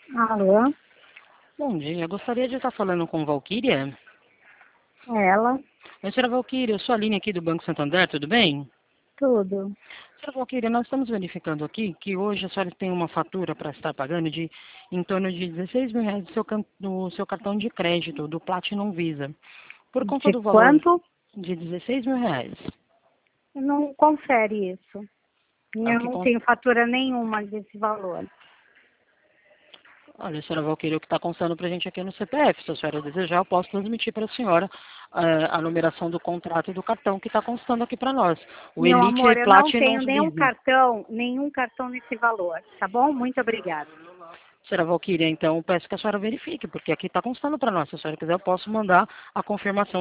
Alô? Bom dia, gostaria de estar falando com Valquíria. Ela? Senhora Valquíria, eu sou a Aline aqui do Banco Santander, tudo bem? Tudo. Senhora Valquíria, nós estamos verificando aqui que hoje a senhora tem uma fatura para estar pagando de em torno de R$ 16.000 do seu cartão de crédito, do Platinum Visa. Por conta De do valor quanto? de R$ 16.000. Não confere isso. É o Eu que não con- tenho fatura nenhuma desse valor. Olha, senhora Valquíria, o que está constando para a gente aqui no CPF. Se a senhora desejar, eu posso transmitir para a senhora a numeração do contrato e do cartão que está constando aqui para nós. O Meu Elite amor, eu não Platinum tenho Visa. nenhum cartão nesse valor, tá bom? Muito obrigada. Senhora Valquíria, então peço que a senhora verifique, porque aqui está constando para nós. Se a senhora quiser, eu posso mandar a confirmação